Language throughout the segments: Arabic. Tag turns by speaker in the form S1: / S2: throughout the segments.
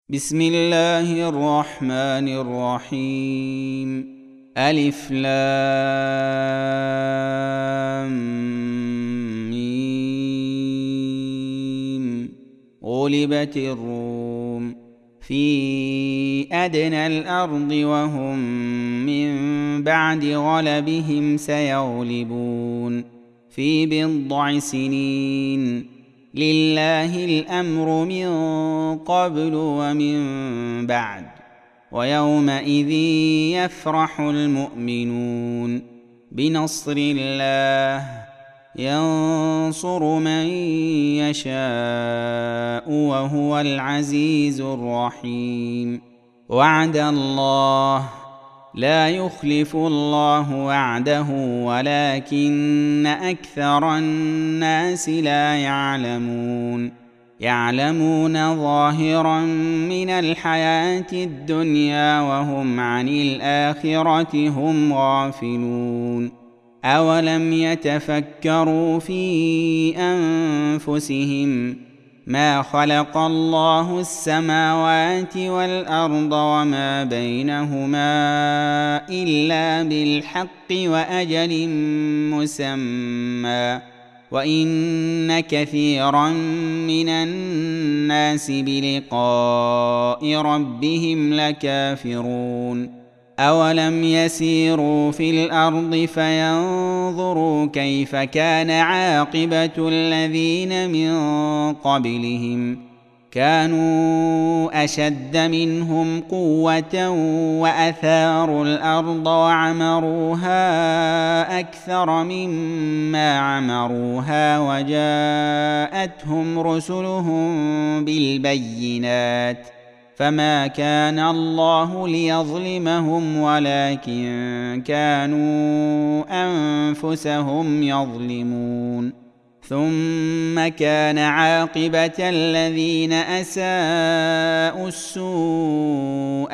S1: بسم الله الرحمن الرحيم. ألف لام ميم. غلبت الروم في أدنى الأرض وهم من بعد غلبهم سيغلبون في بضع سنين. لله الأمر من قبل ومن بعد ويومئذ يفرح المؤمنون بنصر الله ينصر من يشاء وهو العزيز الرحيم. وعد الله لا يخلف الله وعده ولكن أكثر الناس لا يعلمون ظاهرا من الحياة الدنيا وهم عن الآخرة هم غافلون. أولم يتفكروا في أنفسهم ما خلق الله السماوات والأرض وما بينهما إلا بالحق وأجل مسمى وإن كثيرا من الناس بلقاء ربهم لكافرون. أولم يسيروا في الأرض فينظروا كيف كان عاقبة الذين من قبلهم كانوا أشد منهم قوة وأثاروا الأرض وعمروها أكثر مما عمروها وجاءتهم رسلهم بالبينات فما كان الله ليظلمهم ولكن كانوا أنفسهم يظلمون. ثم كان عاقبة الذين أساءوا السوء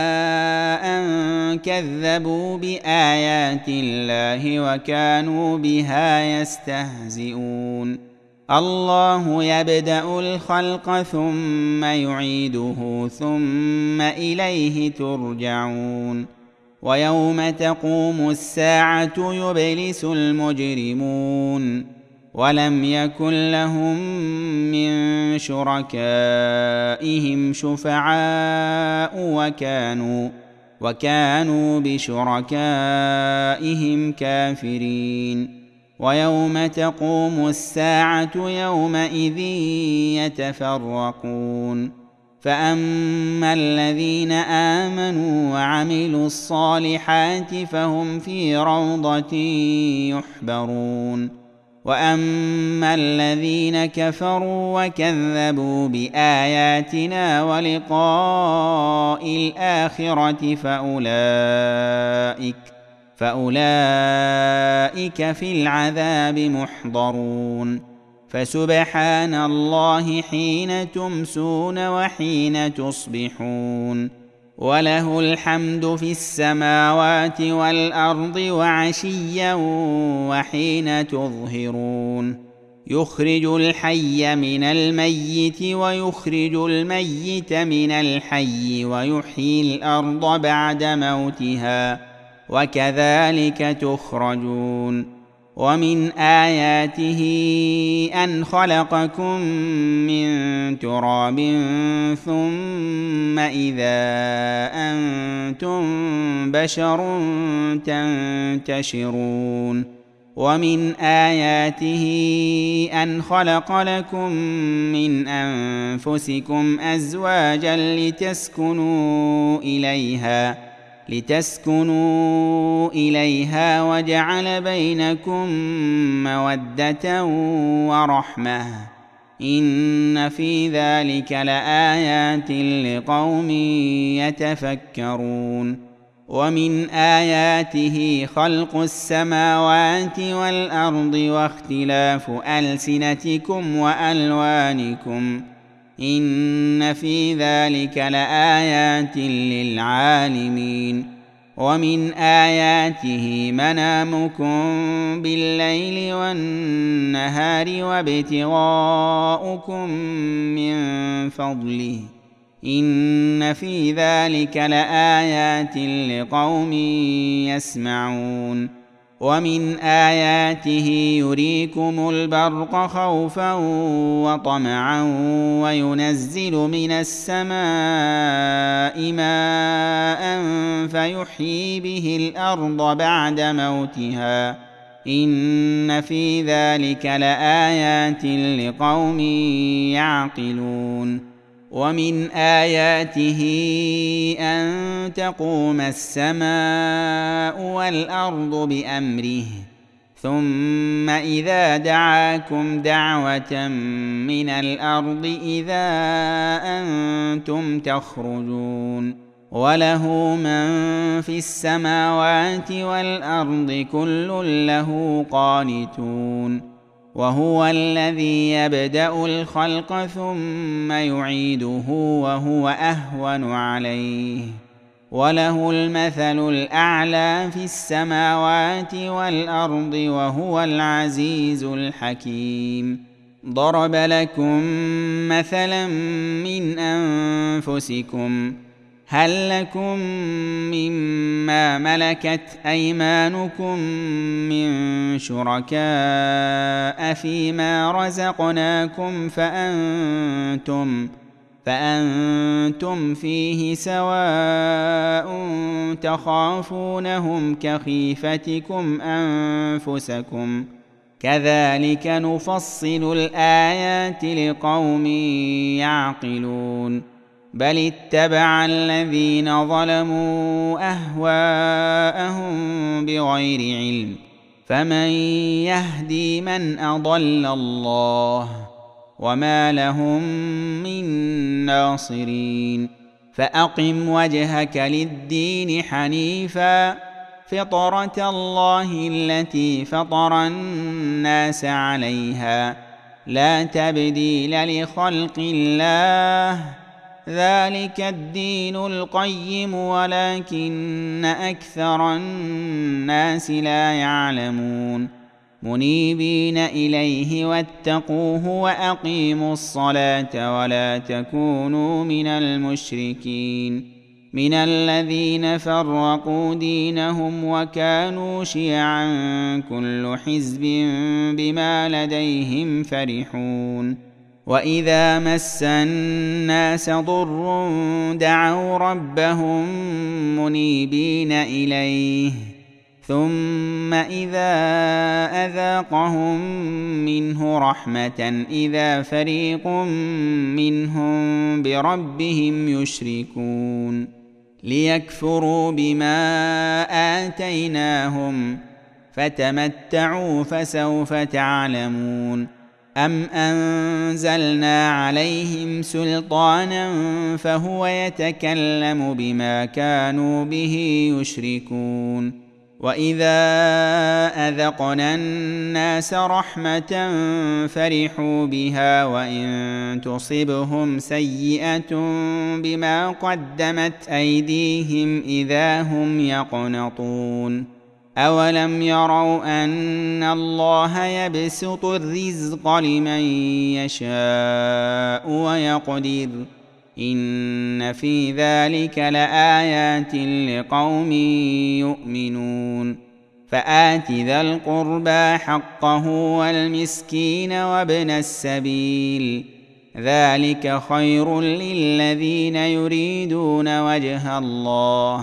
S1: أن كذبوا بآيات الله وكانوا بها يستهزئون. الله يبدأ الخلق ثم يعيده ثم إليه ترجعون. ويوم تقوم الساعة يبلس المجرمون ولم يكن لهم من شركائهم شفعاء وكانوا بشركائهم كافرين. ويوم تقوم الساعة يومئذ يتفرقون فأما الذين آمنوا وعملوا الصالحات فهم في روضة يحبرون وأما الذين كفروا وكذبوا بآياتنا ولقاء الآخرة فأولئك في العذاب محضرون. فسبحان الله حين تمسون وحين تصبحون وله الحمد في السماوات والأرض وعشيا وحين تظهرون. يخرج الحي من الميت ويخرج الميت من الحي ويحيي الأرض بعد موتها وكذلك تخرجون. ومن آياته أن خلقكم من تراب ثم إذا أنتم بشر تنتشرون. ومن آياته أن خلق لكم من أنفسكم أزواجا لتسكنوا إليها وجعل بينكم مودة ورحمة إن في ذلك لآيات لقوم يتفكرون. ومن آياته خلق السماوات والأرض واختلاف ألسنتكم وألوانكم إن في ذلك لآيات للعالمين. ومن آياته منامكم بالليل والنهار وابتغاؤكم من فضله إن في ذلك لآيات لقوم يسمعون ومن آياته يريكم البرق خوفا وطمعا وينزل من السماء ماء فيحيي به الأرض بعد موتها إن في ذلك لآيات لقوم يعقلون ومن آياته أن تقوم السماء والأرض بأمره ثم إذا دعاكم دعوة من الأرض إذا أنتم تخرجون وله من في السماوات والأرض كل له قانتون وهو الذي يبدأ الخلق ثم يعيده وهو أهون عليه وله المثل الأعلى في السماوات والأرض وهو العزيز الحكيم ضرب لكم مثلا من أنفسكم هل لكم مما ملكت أيمانكم من شركاء فيما رزقناكم فأنتم فيه سواء تخافونهم كخيفتكم أنفسكم كذلك نفصل الآيات لقوم يعقلون بل اتبع الذين ظلموا أهواءهم بغير علم فمن يهدي من أضل الله وما لهم من ناصرين فأقم وجهك للدين حنيفا فطرة الله التي فطر الناس عليها لا تبديل لخلق الله ذلك الدين القيم ولكن أكثر الناس لا يعلمون منيبين إليه واتقوه وأقيموا الصلاة ولا تكونوا من المشركين من الذين فرقوا دينهم وكانوا شيعا كل حزب بما لديهم فرحون وإذا مس الناس ضر دعوا ربهم منيبين إليه ثم إذا أذاقهم منه رحمة إذا فريق منهم بربهم يشركون ليكفروا بما آتيناهم فتمتعوا فسوف تعلمون أم أنزلنا عليهم سلطانا فهو يتكلم بما كانوا به يشركون وإذا أذقنا الناس رحمة فرحوا بها وإن تصبهم سيئة بما قدمت أيديهم إذا هم يقنطون أولم يروا أن الله يبسط الرزق لمن يشاء ويقدر إن في ذلك لآيات لقوم يؤمنون فآت ذا القربى حقه والمسكين وابن السبيل ذلك خير للذين يريدون وجه الله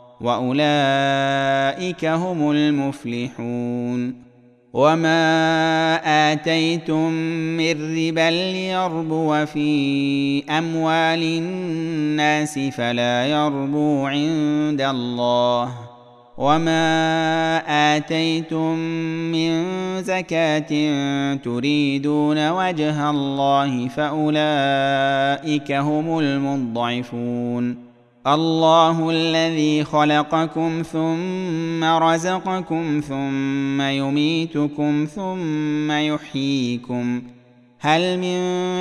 S1: وأولئك هم المفلحون وما آتيتم من ربا ليربو في أموال الناس فلا يربو عند الله وما آتيتم من زكاة تريدون وجه الله فأولئك هم المضعفون الله الذي خلقكم ثم رزقكم ثم يميتكم ثم يحييكم هل من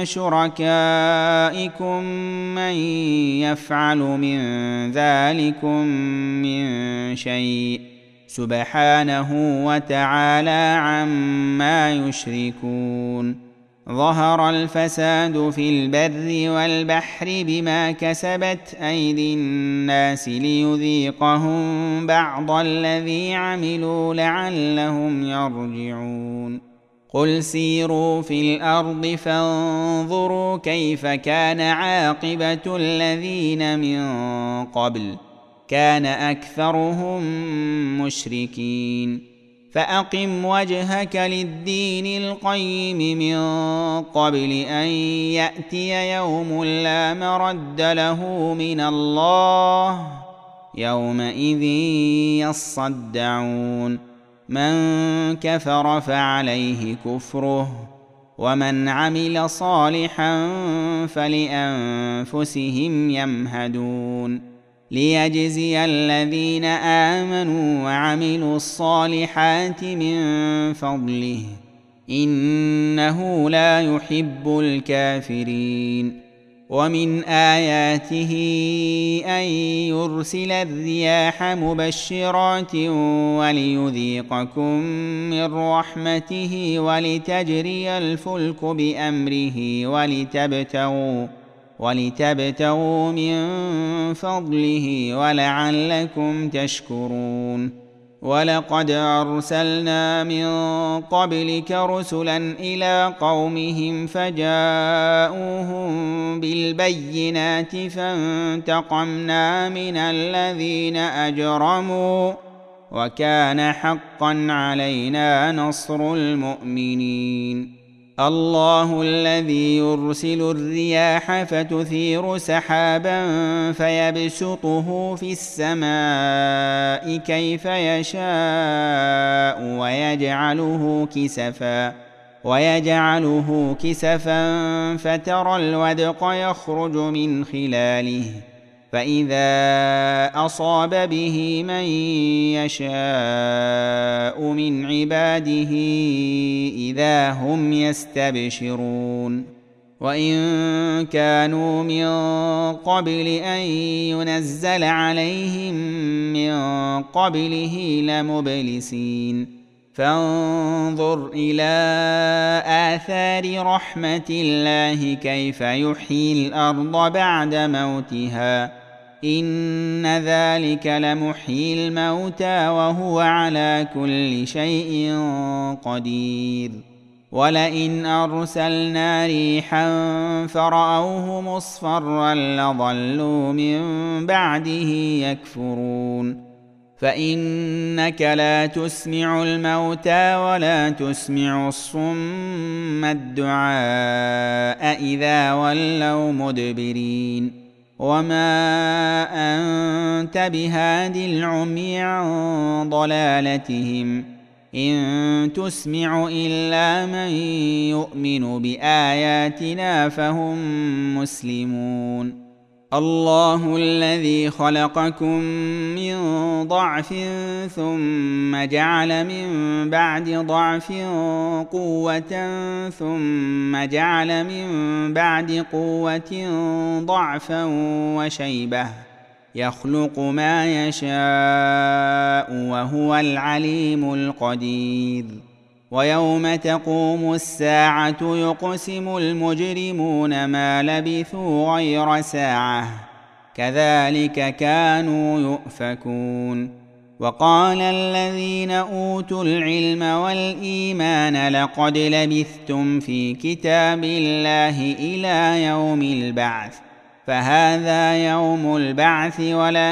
S1: شركائكم من يفعل من ذلكم من شيء سبحانه وتعالى عما يشركون ظهر الفساد في البر والبحر بما كسبت أيدي الناس ليذيقهم بعض الذي عملوا لعلهم يرجعون قل سيروا في الأرض فانظروا كيف كان عاقبة الذين من قبل كان أكثرهم مشركين فأقم وجهك للدين القيم من قبل أن يأتي يوم لا مرد له من الله يومئذ يصدعون من كفر فعليه كفره ومن عمل صالحا فلأنفسهم يمهدون ليجزي الذين آمنوا وعملوا الصالحات من فضله إنه لا يحب الكافرين ومن آياته أن يرسل الرياح مبشرات وليذيقكم من رحمته ولتجري الفلك بأمره ولتبتغوا من فضله ولعلكم تشكرون ولقد أرسلنا من قبلك رسلا إلى قومهم فجاءوهم بالبينات فانتقمنا من الذين أجرموا وكان حقا علينا نصر المؤمنين الله الذي يرسل الرياح فتثير سحابا فيبسطه في السماء كيف يشاء ويجعله كسفا فترى الودق يخرج من خلاله فإذا أصاب به من يشاء من عباده إذا هم يستبشرون وإن كانوا من قبل أن ينزل عليهم من قبله لمبلسين فانظر إلى آثار رحمة الله كيف يحيي الأرض بعد موتها إن ذلك لمحيي الموتى وهو على كل شيء قدير ولئن أرسلنا ريحا فرأوه مصفرا لظلوا من بعده يكفرون فإنك لا تسمع الموتى ولا تسمع الصم الدعاء إذا ولوا مدبرين وما أنت بهاد العمي عن ضلالتهم إن تسمع إلا من يؤمن بآياتنا فهم مسلمون الله الذي خلقكم من ضعف ثم جعل من بعد ضعف قوة ثم جعل من بعد قوة ضعفا وشيبة يخلق ما يشاء وهو العليم القدير ويوم تقوم الساعة يقسم المجرمون ما لبثوا غير ساعة كذلك كانوا يؤفكون وقال الذين أوتوا العلم والإيمان لقد لبثتم في كتاب الله إلى يوم البعث فهذا يوم البعث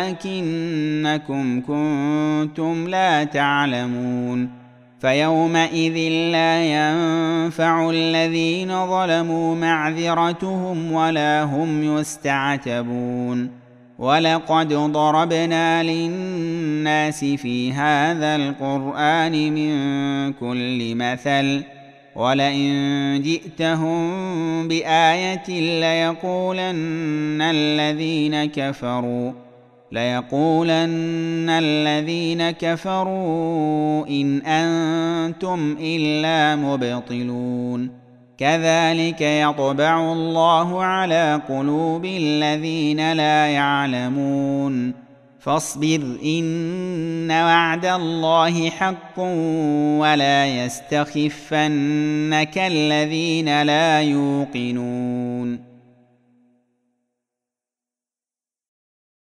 S1: ولكنكم كنتم لا تعلمون فيومئذ لا ينفع الذين ظلموا معذرتهم ولا هم يستعتبون ولقد ضربنا للناس في هذا القرآن من كل مثل ولئن جئتهم بآية ليقولن الذين كفروا إن أنتم إلا مبطلون كذلك يطبع الله على قلوب الذين لا يعلمون فاصبر إن وعد الله حق ولا يستخفنك الذين لا يوقنون